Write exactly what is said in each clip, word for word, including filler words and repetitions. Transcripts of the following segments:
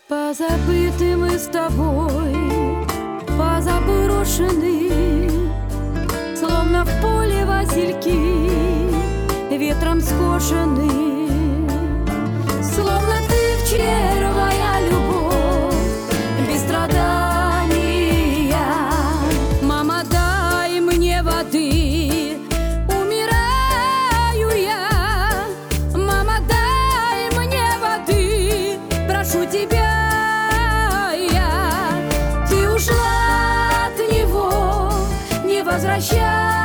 Позабыты мы с тобой, позаброшены, словно в поле васильки, ветром скошены. Словно ты вчервая любовь, без страдания. Мама, дай мне воды, умираю я. Мама, дай мне воды, прошу тебя. Возвращайся,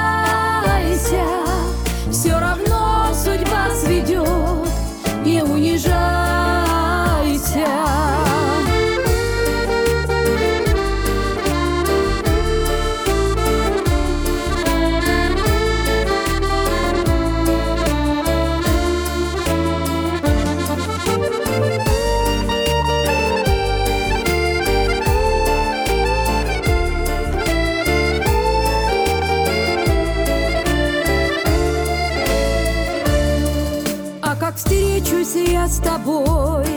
все равно судьба сведет, не унижайся. Как встречусь я с тобой,